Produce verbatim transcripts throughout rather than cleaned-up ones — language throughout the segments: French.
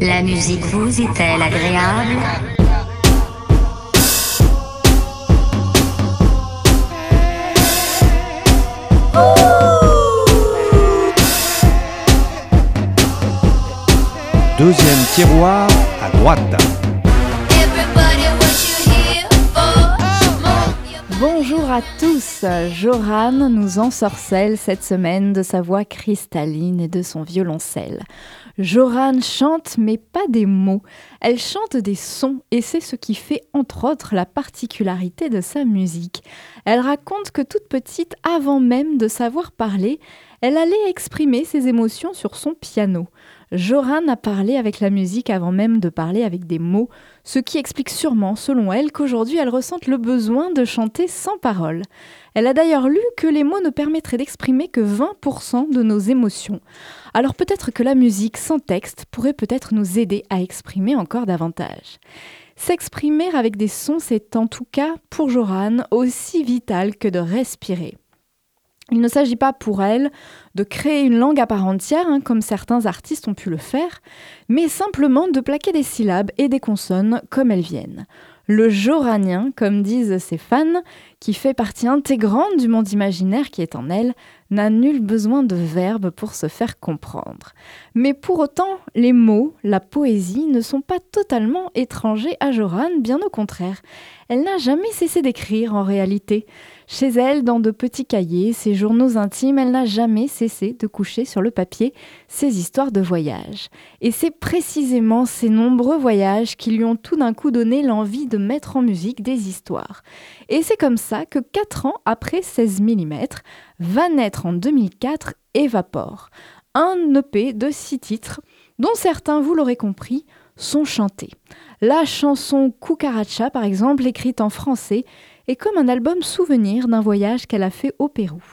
La musique vous est-elle agréable ? Deuxième tiroir à droite. Bonjour à tous, Joran nous ensorcelle cette semaine de sa voix cristalline et de son violoncelle. Joran chante mais pas des mots, elle chante des sons et c'est ce qui fait entre autres la particularité de sa musique. Elle raconte que toute petite, avant même de savoir parler, elle allait exprimer ses émotions sur son piano. Joran a parlé avec la musique avant même de parler avec des mots, ce qui explique sûrement, selon elle, qu'aujourd'hui elle ressente le besoin de chanter sans paroles. Elle a d'ailleurs lu que les mots ne permettraient d'exprimer que vingt pour cent de nos émotions. Alors peut-être que la musique sans texte pourrait peut-être nous aider à exprimer encore davantage. S'exprimer avec des sons, c'est en tout cas, pour Joran, aussi vital que de respirer. Il ne s'agit pas pour elle de créer une langue à part entière, hein, comme certains artistes ont pu le faire, mais simplement de plaquer des syllabes et des consonnes comme elles viennent. Le joranien, comme disent ses fans, qui fait partie intégrante du monde imaginaire qui est en elle, n'a nul besoin de verbes pour se faire comprendre. Mais pour autant, les mots, la poésie ne sont pas totalement étrangers à Joran, bien au contraire. Elle n'a jamais cessé d'écrire en réalité. Chez elle, dans de petits cahiers, ses journaux intimes, elle n'a jamais cessé de coucher sur le papier ses histoires de voyage. Et c'est précisément ces nombreux voyages qui lui ont tout d'un coup donné l'envie de mettre en musique des histoires. Et c'est comme ça que quatre ans après seize millimètres, va naître en deux mille quatre Évapore, un E P de six titres, dont certains, vous l'aurez compris, sont chantés. La chanson Cucaracha, par exemple, écrite en français, est comme un album souvenir d'un voyage qu'elle a fait au Pérou.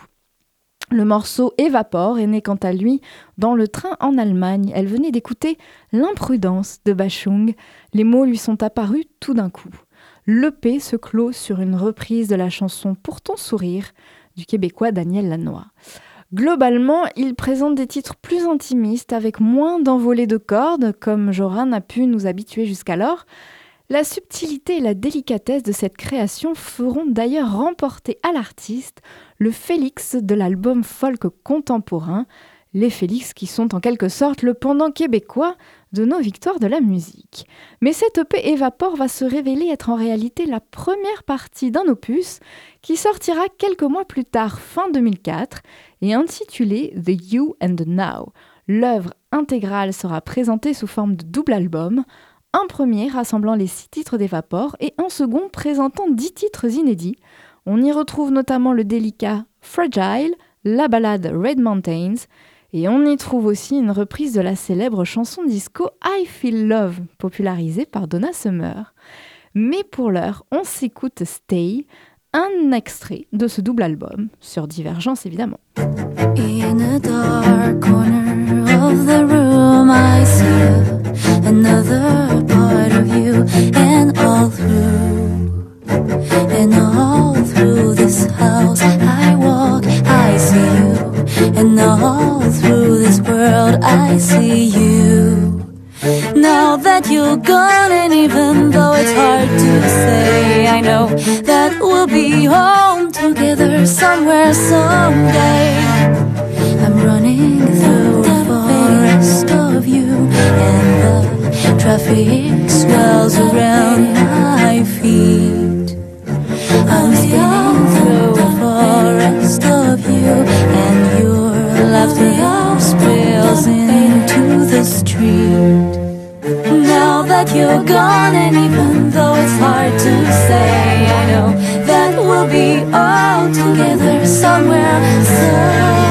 Le morceau Évapore est né quant à lui dans le train en Allemagne. Elle venait d'écouter L'imprudence de Bachung. Les mots lui sont apparus tout d'un coup. L'E P se clôt sur une reprise de la chanson Pour ton sourire du Québécois Daniel Lanois. Globalement, il présente des titres plus intimistes avec moins d'envolées de cordes, comme Joran a pu nous habituer jusqu'alors. La subtilité et la délicatesse de cette création feront d'ailleurs remporter à l'artiste le Félix de l'album folk contemporain, les Félix qui sont en quelque sorte le pendant québécois de nos victoires de la musique. Mais cette E P Évapore va se révéler être en réalité la première partie d'un opus qui sortira quelques mois plus tard, fin deux mille quatre, et intitulé The You and the Now. L'œuvre intégrale sera présentée sous forme de double album, un premier rassemblant les six titres d'Évapore et un second présentant dix titres inédits. On y retrouve notamment le délicat Fragile, la ballade Red Mountains, et on y trouve aussi une reprise de la célèbre chanson disco I Feel Love, popularisée par Donna Summer. Mais pour l'heure, on s'écoute Stay, un extrait de ce double album, sur Divergence évidemment. In a dark corner of the room I see another part of you, and all through, and all through this house I walk, I see you, and all through this world I see you. Now that you're gone, and even though it's hard to say, I know that we'll be home together somewhere someday. I'm running through a forest of you, and the traffic swells around my feet. I'm spinning through a forest of you, and your laughter spills into the street. Now that you're gone, and even though it's hard to say, I know that we'll be all together somewhere someday.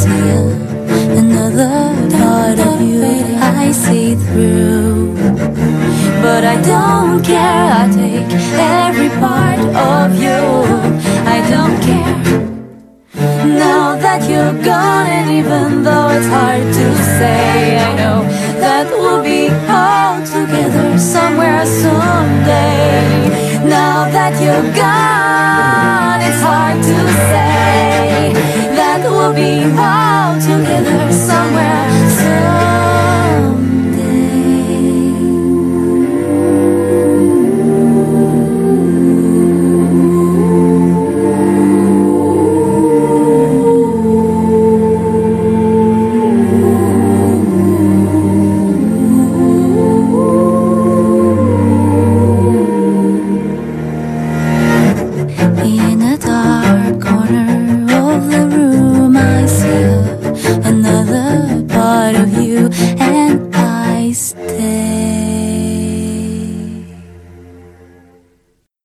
see another part of you I see through. But I don't care, I take every part of you. I don't care now that you're gone, and even though it's hard to say, I know that we'll be all together somewhere someday. Now that you're gone,